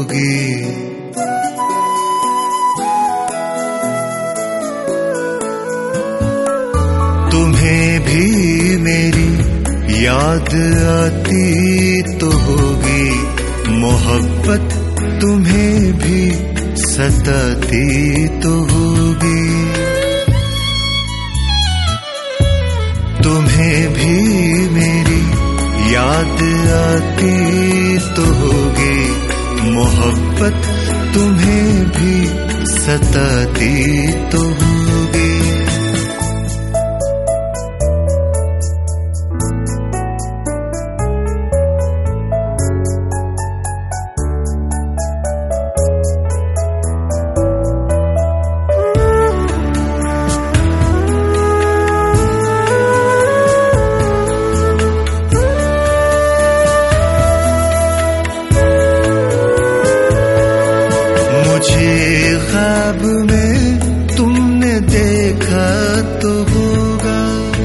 होगी। तुम्हें भी मेरी याद आती तो होगी, मोहब्बत तुम्हें भी सताती तो होगी। तुम्हें भी मेरी याद आती तो होगी, मोहब्बत तुम्हें भी सताती तो होगी। ख्वाब में तुमने देखा तो होगा,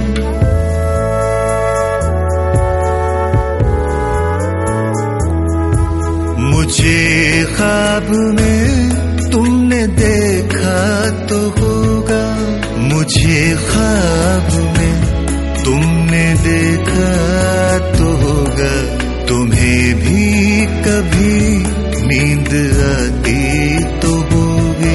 मुझे ख्वाब में तुमने देखा तो होगा, मुझे ख्वाब में तुमने देखा तो होगा। तुम्हें भी कभी नींद आती तो होगी,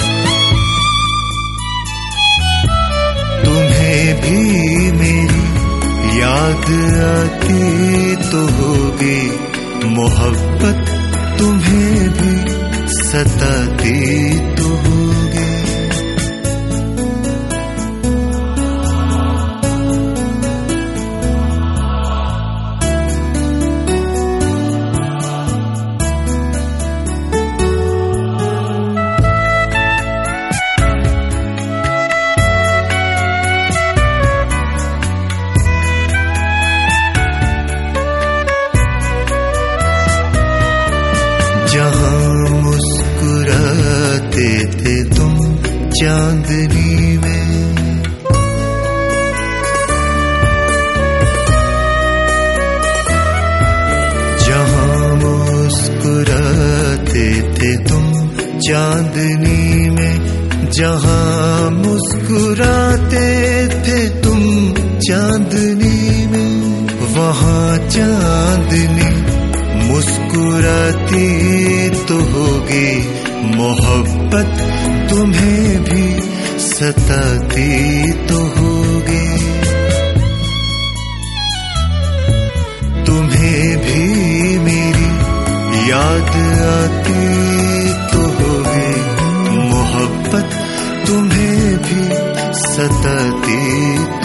तुम्हें भी मेरी याद आती तो होगी, मोहब्बत तुम्हें भी सताती तो होगी। जहाँ मुस्कुराते थे तुम चांदनी में, जहाँ मुस्कुराते थे तुम चांदनी में, जहाँ मुस्कुराते थे तुम चांदनी में, वहाँ चांदनी मुस्कुराती तो होगी, मोहब्बत तुम्हें भी सताती तो होगी। तुम्हें भी मेरी याद आती तो होगी, मोहब्बत तुम्हें भी सताती